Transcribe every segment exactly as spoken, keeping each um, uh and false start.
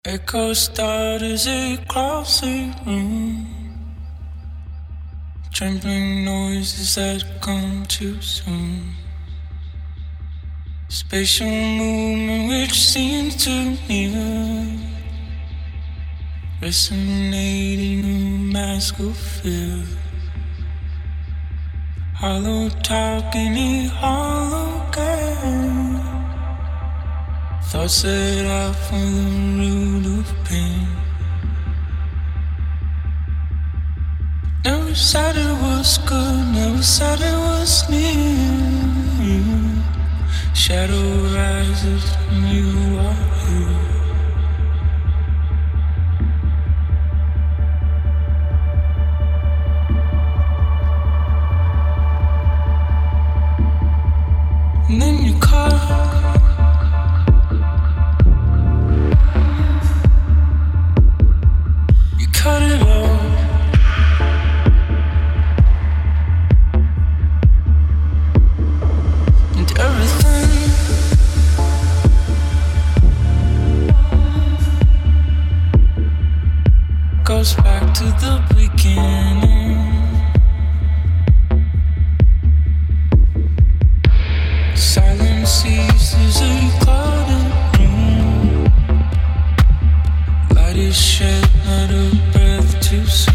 Echo start as it crosses the room. Trembling noises that come too soon. Spatial movement which seems too near. Resonating a mask of fear. Hollow talking in hollow game. Thoughts set out from the root of pain. Never said it was good, never said it was near. Shadow rises when you are here. And then you call. Cut it off. And everything goes back to the beginning. Silence ceases a clouded room. Light is shed, not a breath too soon.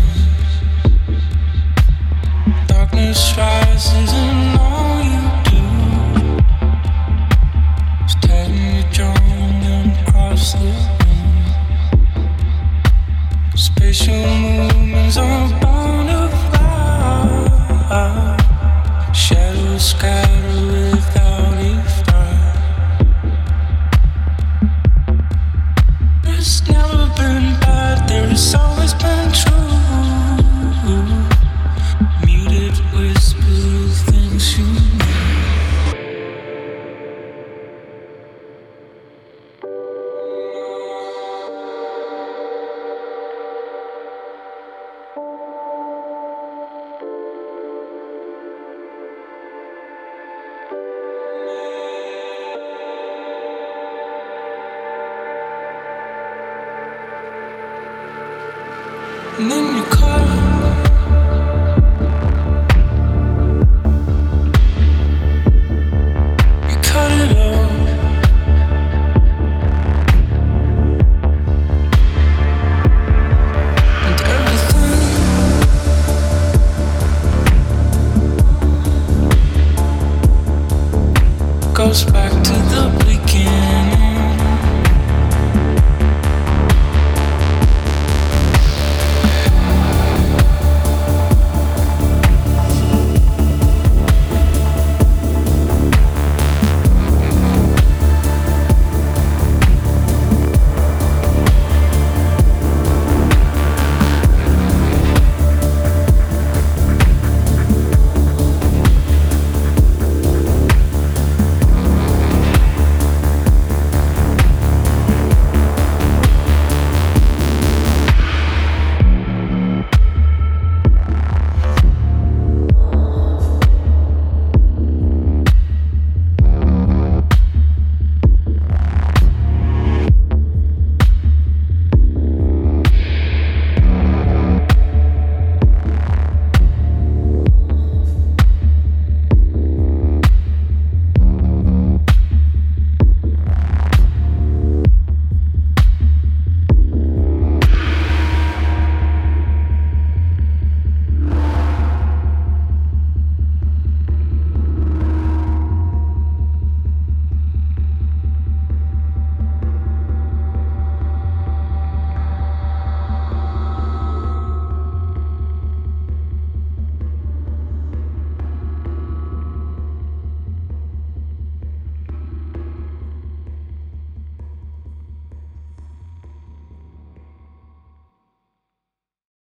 Darkness rises and all you do is tighten your drawing and cross the room. Spatial movements are born to fly. Shadows scatter without a fight. There's never been bad, there has always been true. Muted whispers, things you know. And then you call. You cut it off. And everything goes back.